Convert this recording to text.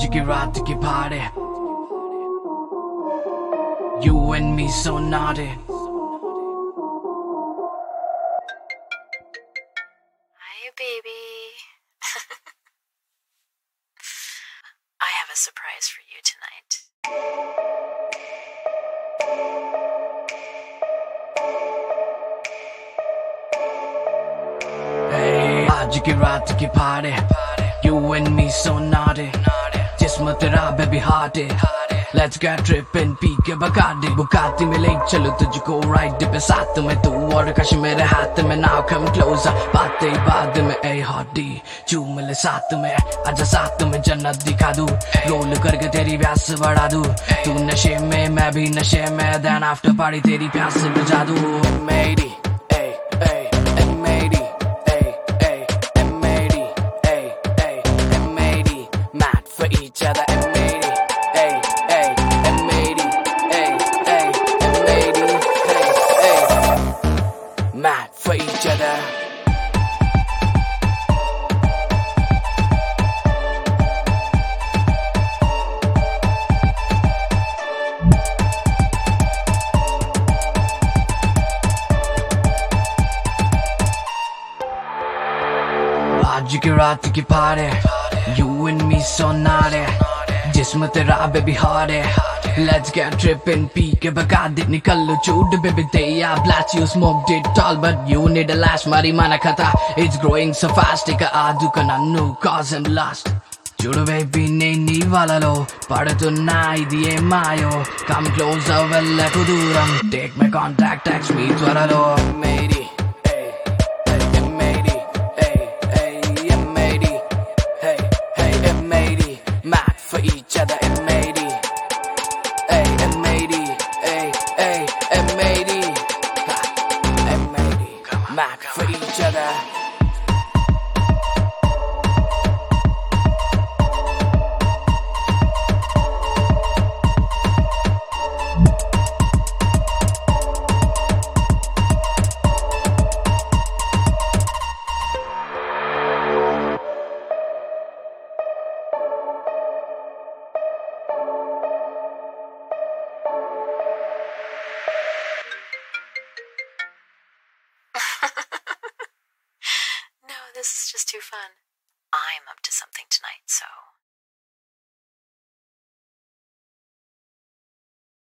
की रात की party. You and me so naughty. Hi, baby. I have a surprise for you tonight. Hey, आज की रात की party. You and me so naughty. जिस्म तेरा baby hearty. Let's get trippin', पी के बगाड़ी बुगाती में ले चलो तुझको राइड पे साथ में तू और कश मेरे हाथ में now come closer बातें बाद में ए हॉटी चूम ले साथ में आजा साथ में जन्नत दिखा दूं रोल करके तेरी प्यास बढ़ा दूं तू नशे में मैं भी नशे में then after party तेरी प्यास बुझा दूं मेरी mad for each other mad for each other. आज की रात की party, you and me so naughty. जिस्म तेरा baby hearty. Let's get trippin', पी के बगा दे निकल लो चूड baby day I blast you smoked it all but you need a last marijuana kata it's growing so fast take a adu kana no cause I'm lost చూడు baby నీ వాళ్ళలో పడుతున్నాయి ఇది ఏమాయో come closer వెళ్ళకు దూరం take my contact text me త్వరలో మేరీ mad for each other mad for each other. No, this is just too fun. I'm up to something tonight, so